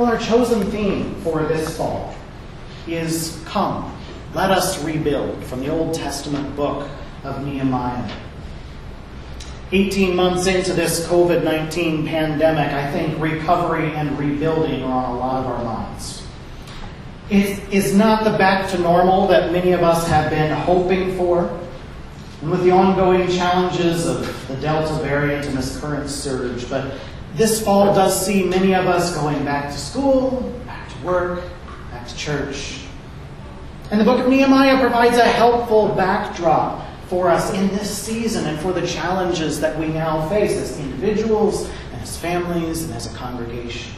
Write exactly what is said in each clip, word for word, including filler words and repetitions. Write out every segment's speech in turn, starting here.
Well, our chosen theme for this fall is Come, Let Us Rebuild, from the Old Testament book of Nehemiah. eighteen months into this covid nineteen pandemic, I think recovery and rebuilding are on a lot of our minds. It is not the back to normal that many of us have been hoping for. And with the ongoing challenges of the Delta variant and this current surge, but this fall does see many of us going back to school, back to work, back to church. And the book of Nehemiah provides a helpful backdrop for us in this season and for the challenges that we now face as individuals and as families and as a congregation.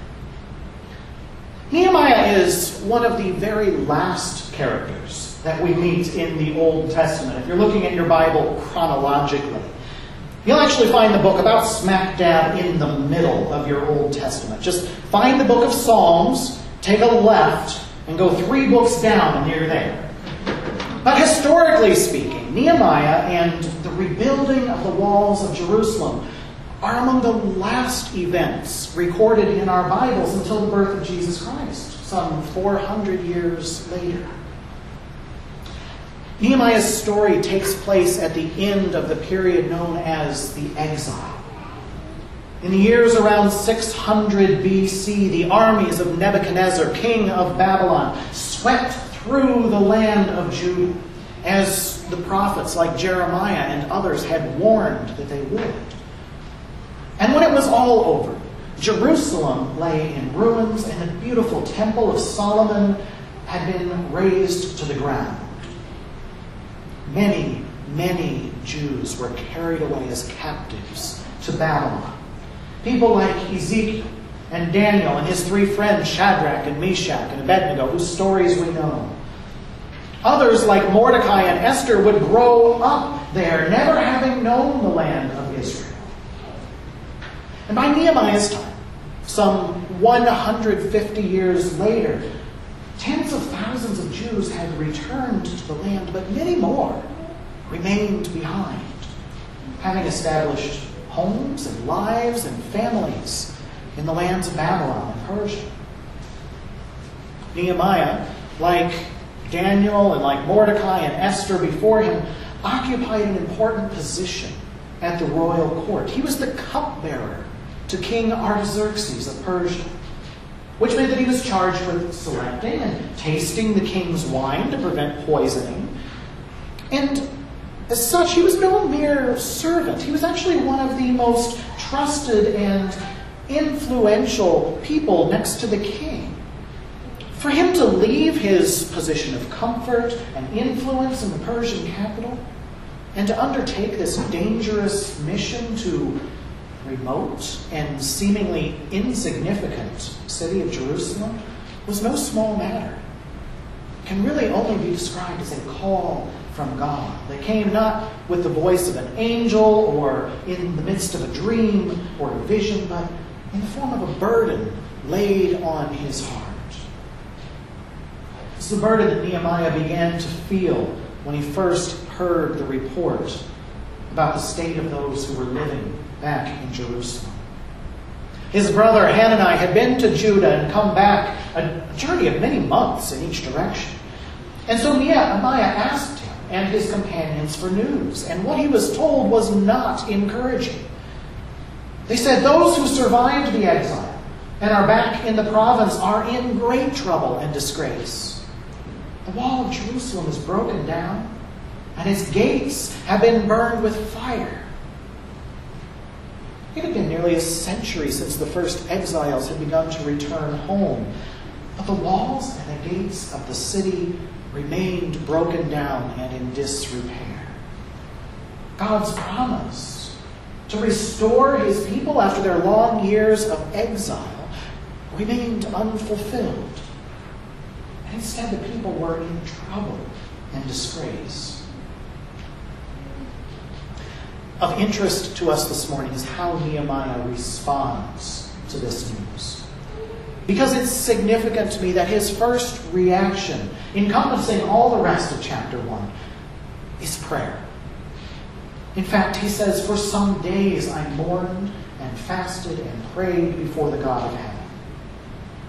Nehemiah is one of the very last characters that we meet in the Old Testament. If you're looking at your Bible chronologically, you'll actually find the book about smack dab in the middle of your Old Testament. Just find the book of Psalms, take a left, and go three books down and you're there. But historically speaking, Nehemiah and the rebuilding of the walls of Jerusalem are among the last events recorded in our Bibles until the birth of Jesus Christ, some four hundred years later. Nehemiah's story takes place at the end of the period known as the exile. In the years around six hundred B C, the armies of Nebuchadnezzar, king of Babylon, swept through the land of Judah, as the prophets like Jeremiah and others had warned that they would. And when it was all over, Jerusalem lay in ruins and the beautiful Temple of Solomon had been razed to the ground. Many, many Jews were carried away as captives to Babylon. People like Ezekiel and Daniel and his three friends Shadrach and Meshach and Abednego, whose stories we know. Others like Mordecai and Esther would grow up there, never having known the land of Israel. And by Nehemiah's time, some one hundred fifty years later, tens of thousands of Jews had returned to the land, but many more remained behind, having established homes and lives and families in the lands of Babylon and Persia. Nehemiah, like Daniel and like Mordecai and Esther before him, occupied an important position at the royal court. He was the cupbearer to King Artaxerxes of Persia, which meant that he was charged with selecting and tasting the king's wine to prevent poisoning. And as such, he was no mere servant. He was actually one of the most trusted and influential people next to the king. For him to leave his position of comfort and influence in the Persian capital and to undertake this dangerous mission to remote and seemingly insignificant city of Jerusalem was no small matter. It can really only be described as a call from God that came not with the voice of an angel or in the midst of a dream or a vision, but in the form of a burden laid on his heart. It's the burden that Nehemiah began to feel when he first heard the report about the state of those who were living back in Jerusalem. His brother Hanani had been to Judah and come back a journey of many months in each direction. And so Nehemiah asked him and his companions for news, and what he was told was not encouraging. They said, "Those who survived the exile and are back in the province are in great trouble and disgrace. The wall of Jerusalem is broken down, and its gates have been burned with fire." It had been nearly a century since the first exiles had begun to return home, but the walls and the gates of the city remained broken down and in disrepair. God's promise to restore his people after their long years of exile remained unfulfilled. And instead, the people were in trouble and disgrace. Of interest to us this morning is how Nehemiah responds to this news. Because it's significant to me that his first reaction, encompassing all the rest of chapter one, is prayer. In fact, he says, "For some days I mourned and fasted and prayed before the God of heaven."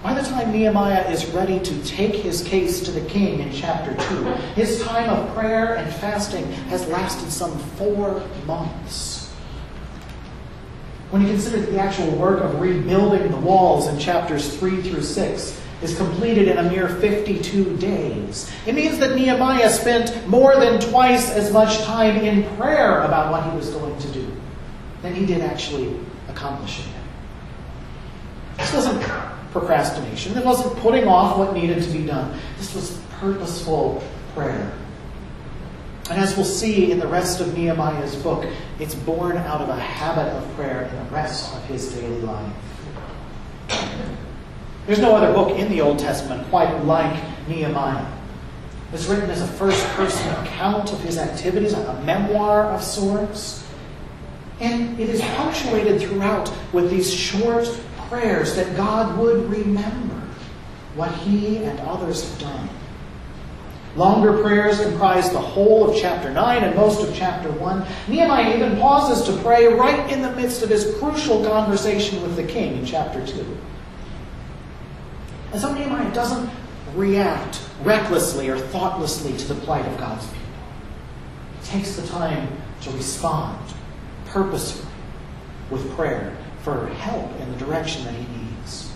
By the time Nehemiah is ready to take his case to the king in chapter two, his time of prayer and fasting has lasted some four months. When you consider that the actual work of rebuilding the walls in chapters three through six is completed in a mere fifty-two days, it means that Nehemiah spent more than twice as much time in prayer about what he was going to do than he did actually accomplishing it. This wasn't procrastination. It wasn't putting off what needed to be done. This was purposeful prayer. And as we'll see in the rest of Nehemiah's book, it's born out of a habit of prayer in the rest of his daily life. There's no other book in the Old Testament quite like Nehemiah. It's written as a first-person account of his activities, a memoir of sorts. And it is punctuated throughout with these short prayers that God would remember what he and others have done. Longer prayers comprise the whole of chapter nine and most of chapter one. Nehemiah even pauses to pray right in the midst of his crucial conversation with the king in chapter two. And so Nehemiah doesn't react recklessly or thoughtlessly to the plight of God's people. He takes the time to respond purposefully with prayer for help in the direction that he needs.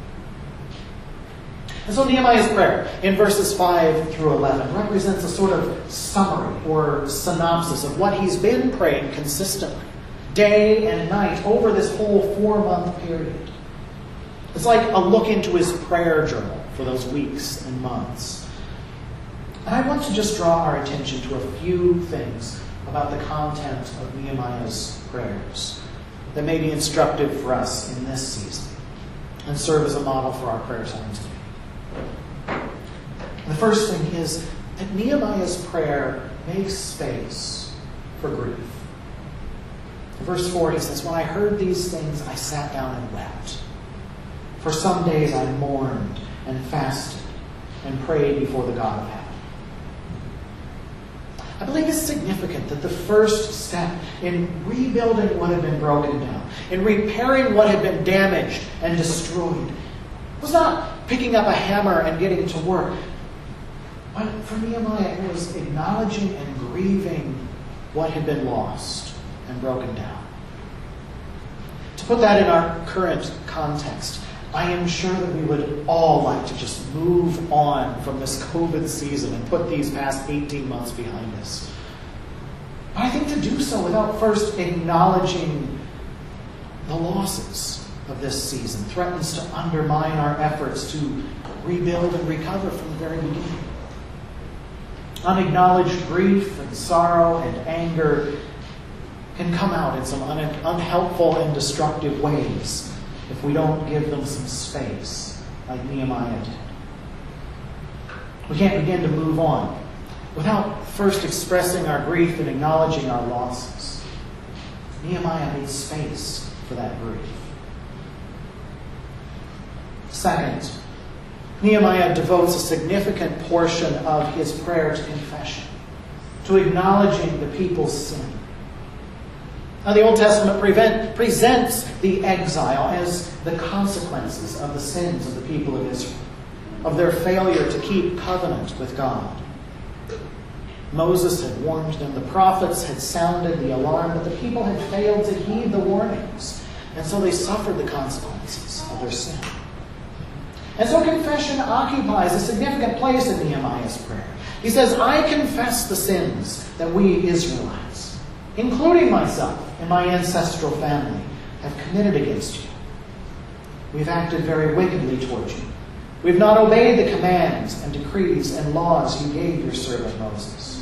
And so Nehemiah's prayer in verses five through eleven represents a sort of summary or synopsis of what he's been praying consistently, day and night, over this whole four-month period. It's like a look into his prayer journal for those weeks and months. And I want to just draw our attention to a few things about the content of Nehemiah's prayers that may be instructive for us in this season and serve as a model for our prayer times today. The first thing is that Nehemiah's prayer makes space for grief. In verse four, he says, "When I heard these things, I sat down and wept. For some days I mourned and fasted and prayed before the God of heaven." I believe it's significant that the first step in rebuilding what had been broken down, in repairing what had been damaged and destroyed, was not picking up a hammer and getting to work. But for Nehemiah, it was acknowledging and grieving what had been lost and broken down. To put that in our current context, I am sure that we would all like to just move on from this COVID season and put these past eighteen months behind us. But I think to do so without first acknowledging the losses of this season threatens to undermine our efforts to rebuild and recover from the very beginning. Unacknowledged grief and sorrow and anger can come out in some un- unhelpful and destructive ways if we don't give them some space, like Nehemiah did. We can't begin to move on without first expressing our grief and acknowledging our losses. Nehemiah made space for that grief. Second, Nehemiah devotes a significant portion of his prayer to confession, to acknowledging the people's sin. Now, the Old Testament prevent, presents the exile as the consequences of the sins of the people of Israel, of their failure to keep covenant with God. Moses had warned them, the prophets had sounded the alarm, but the people had failed to heed the warnings, and so they suffered the consequences of their sin. And so confession occupies a significant place in Nehemiah's prayer. He says, "I confess the sins that we Israelites, including myself and my ancestral family, have committed against you. We've acted very wickedly toward you. We've not obeyed the commands and decrees and laws you gave your servant Moses."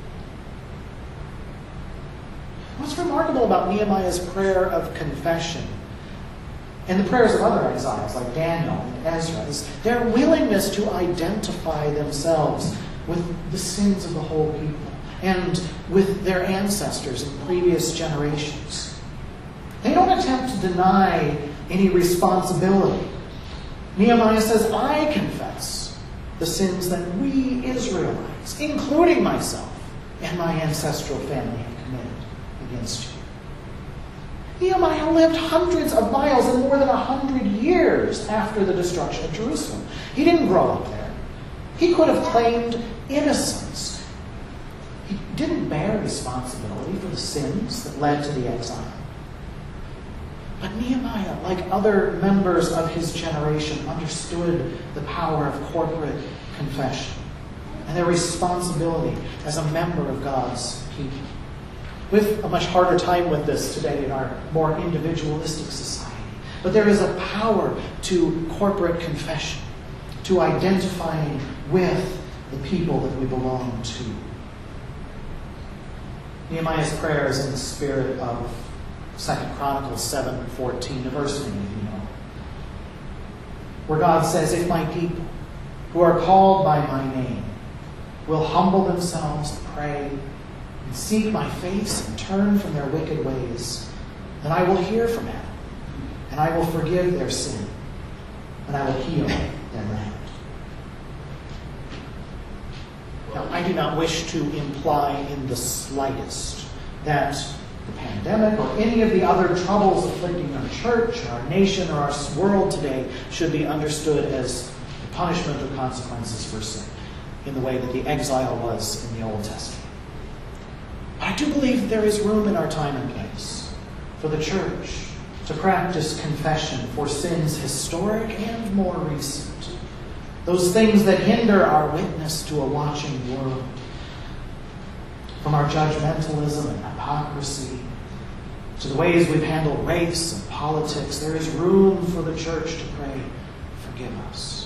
What's remarkable about Nehemiah's prayer of confession and the prayers of other exiles like Daniel and Ezra is their willingness to identify themselves with the sins of the whole people and with their ancestors in previous generations. They don't attempt to deny any responsibility. Nehemiah says, "I confess the sins that we Israelites, including myself and my ancestral family, have committed against you." Nehemiah lived hundreds of miles and more than a hundred years after the destruction of Jerusalem. He didn't grow up there. He could have claimed innocence. He didn't bear responsibility for the sins that led to the exile. But Nehemiah, like other members of his generation, understood the power of corporate confession and their responsibility as a member of God's people. We have a much harder time with this today in our more individualistic society. But there is a power to corporate confession, to identifying with the people that we belong to. Nehemiah's prayer is in the spirit of Second Chronicles seven fourteen, the verse many of you know, where God says, "If my people, who are called by my name, will humble themselves, pray, and seek my face, and turn from their wicked ways, then I will hear from heaven, and I will forgive their sin, and I will heal their land." Now, I do not wish to imply in the slightest that the pandemic or any of the other troubles afflicting our church, our nation, or our world today should be understood as punishment or consequences for sin, in the way that the exile was in the Old Testament. But I do believe that there is room in our time and place for the church to practice confession for sins historic and more recent. Those things that hinder our witness to a watching world. From our judgmentalism and hypocrisy to the ways we've handled race and politics, there is room for the church to pray, "Forgive us."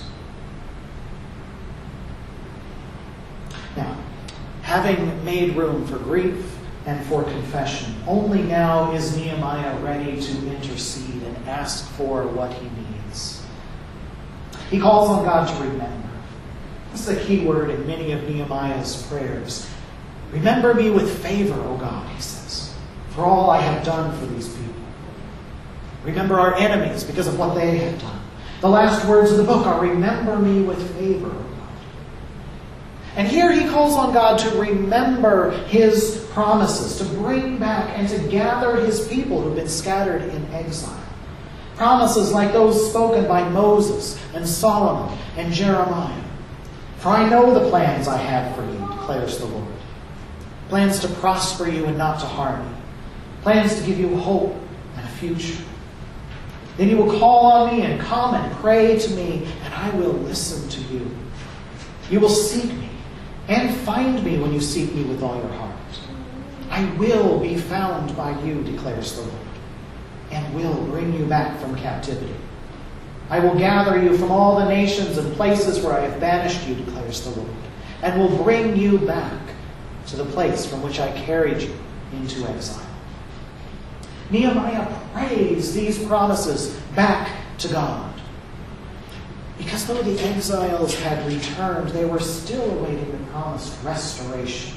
Now, having made room for grief and for confession, only now is Nehemiah ready to intercede and ask for what he needs. He calls on God to remember. This is a key word in many of Nehemiah's prayers. "Remember me with favor, O God," he says, "for all I have done for these people. Remember our enemies because of what they have done." The last words of the book are, "Remember me with favor, O God." And here he calls on God to remember his promises, to bring back and to gather his people who've been scattered in exile. Promises like those spoken by Moses and Solomon and Jeremiah. "For I know the plans I have for you, declares the Lord. Plans to prosper you and not to harm you. Plans to give you hope and a future. Then you will call on me and come and pray to me, and I will listen to you. You will seek me and find me when you seek me with all your heart. I will be found by you, declares the Lord, and will bring you back from captivity. I will gather you from all the nations and places where I have banished you, declares the Lord, and will bring you back to the place from which I carried you into exile." Nehemiah prays these promises back to God, because though the exiles had returned, they were still awaiting the promised restoration.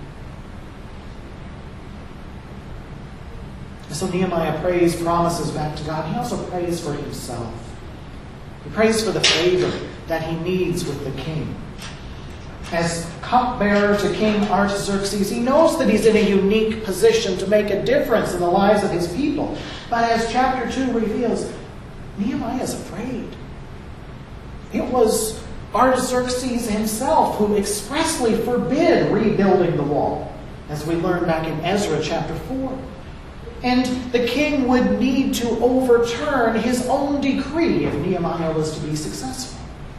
And so Nehemiah prays promises back to God. He also prays for himself. He prays for the favor that he needs with the king. As cupbearer to King Artaxerxes, he knows that he's in a unique position to make a difference in the lives of his people. But as chapter two reveals, Nehemiah is afraid. It was Artaxerxes himself who expressly forbid rebuilding the wall, as we learn back in Ezra chapter four. And the king would need to overturn his own decree if Nehemiah was to be successful.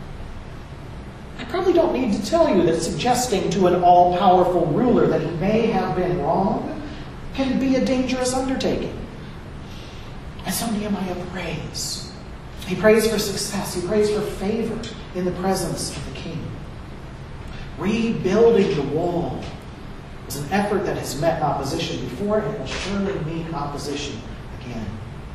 I probably don't need to tell you that suggesting to an all-powerful ruler that he may have been wrong can be a dangerous undertaking. And so Nehemiah prays. He prays for success. He prays for favor in the presence of the king. Rebuilding the wall is an effort that has met opposition before and will surely meet opposition again.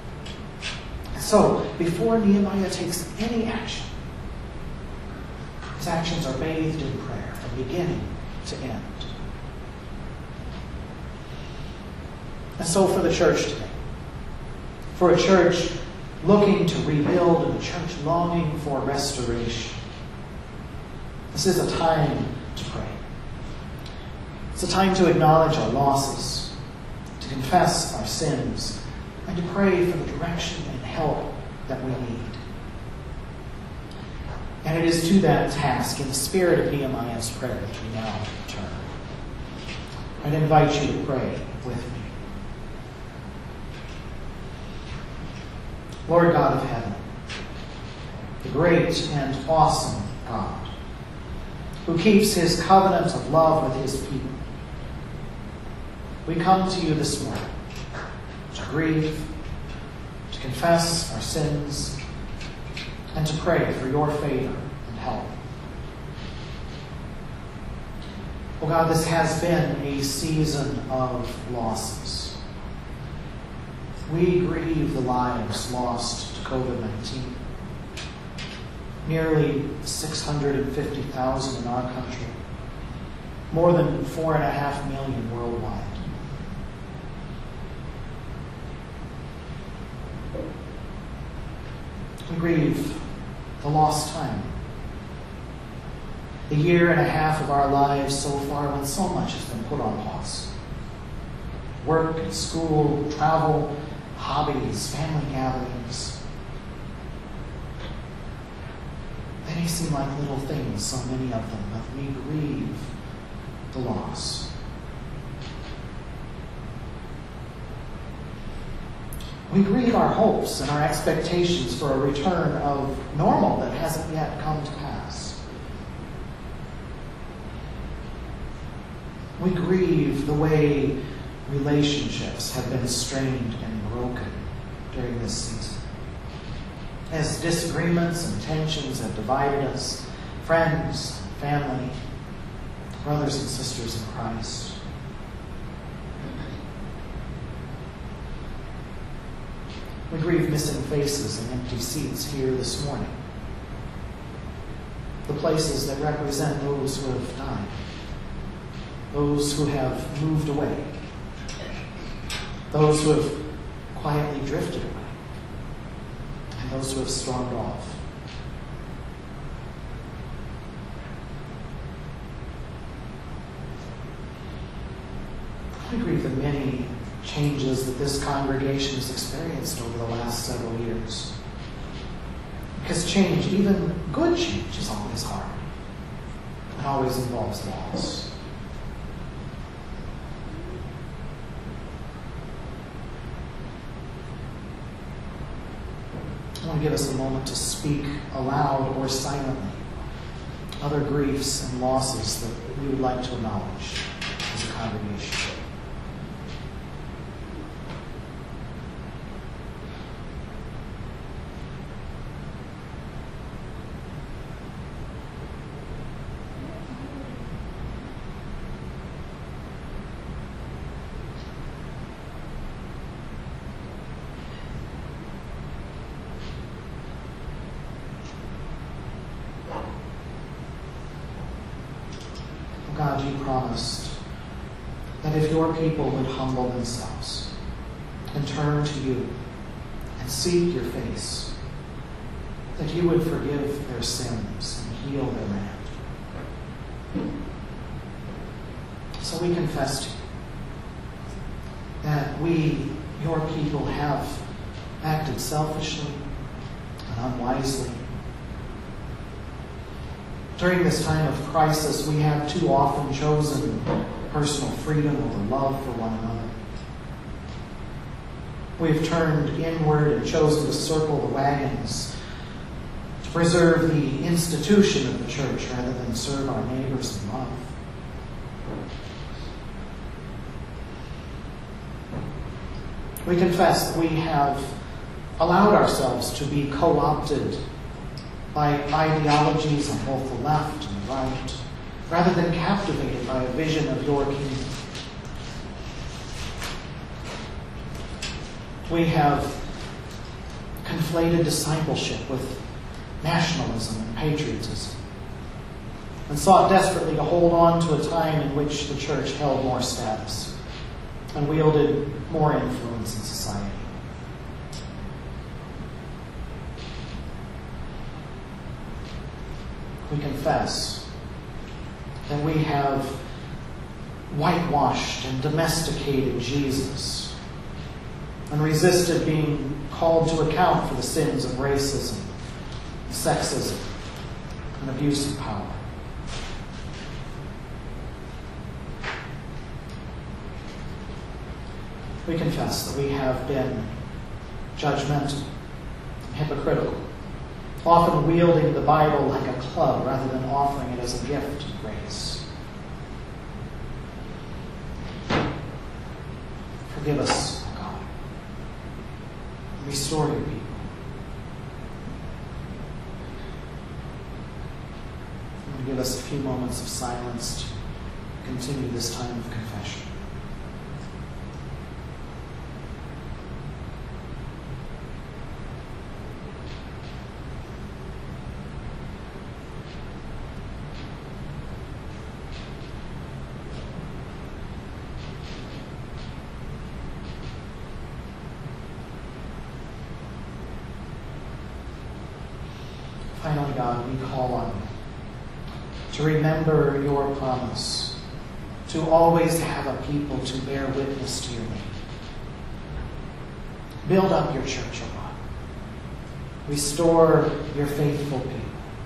So, before Nehemiah takes any action, his actions are bathed in prayer from beginning to end. And so for the church today, for a church looking to rebuild and a church longing for restoration, this is a time to pray. It's a time to acknowledge our losses, to confess our sins, and to pray for the direction and help that we need. And it is to that task, in the spirit of Nehemiah's prayer, that we now turn. I'd invite you to pray with me. Lord God of heaven, the great and awesome God, who keeps his covenant of love with his people, we come to you this morning to grieve, to confess our sins, and to pray for your favor and help. Oh God, this has been a season of losses. We grieve the lives lost to covid nineteen. Nearly six hundred fifty thousand in our country. More than four and a half million worldwide. We grieve the lost time. The year and a half of our lives so far when so much has been put on pause. Work and school, travel, hobbies, family gatherings. They may seem like little things, so many of them, but we grieve the loss. We grieve our hopes and our expectations for a return of normal that hasn't yet come to pass. We grieve the way relationships have been strained and broken during this season. As disagreements and tensions have divided us, friends, family, brothers and sisters in Christ. We grieve missing faces and empty seats here this morning. The places that represent those who have died. Those who have moved away. Those who have quietly drifted away. And those who have stormed off. We grieve the many changes that this congregation has experienced over the last several years. Because change, even good change, is always hard. It always involves loss. I want to give us a moment to speak aloud or silently other griefs and losses that we would like to acknowledge as a congregation. God, you promised that if your people would humble themselves and turn to you and seek your face, that you would forgive their sins and heal their land. So we confess to you that we, your people, have acted selfishly and unwisely. During this time of crisis, we have too often chosen personal freedom over love for one another. We've turned inward and chosen to circle the wagons to preserve the institution of the church rather than serve our neighbors in love. We confess that we have allowed ourselves to be co-opted by ideologies on both the left and the right, rather than captivated by a vision of your kingdom. We have conflated discipleship with nationalism and patriotism, and sought desperately to hold on to a time in which the church held more status and wielded more influence in society. We confess that we have whitewashed and domesticated Jesus and resisted being called to account for the sins of racism, sexism, and abuse of power. We confess that we have been judgmental, hypocritical, often wielding the Bible like a club rather than offering it as a gift of grace. Forgive us, O God. Restore your people. And give us a few moments of silence to continue this time of confession. Finally, God, we call on you to remember your promise to always have a people to bear witness to your name. Build up your church, O God. Restore your faithful people.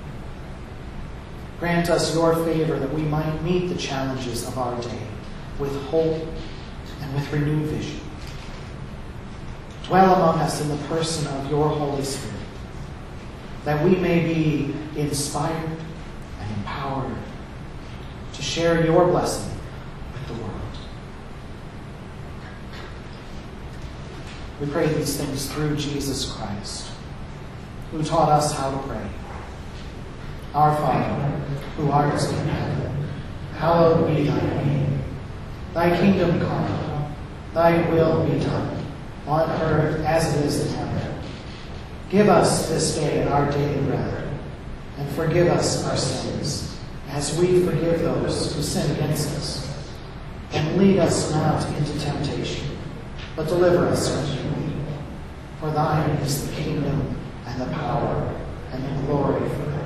Grant us your favor that we might meet the challenges of our day with hope and with renewed vision. Dwell among us in the person of your Holy Spirit, that we may be inspired and empowered to share your blessing with the world. We pray these things through Jesus Christ, who taught us how to pray. Our Father, who art in heaven, hallowed be thy name. Thy kingdom come, thy will be done, on earth as it is in heaven. Give us this day our daily bread, and forgive us our sins, as we forgive those who sin against us. And lead us not into temptation, but deliver us from evil. For thine is the kingdom, and the power, and the glory forever.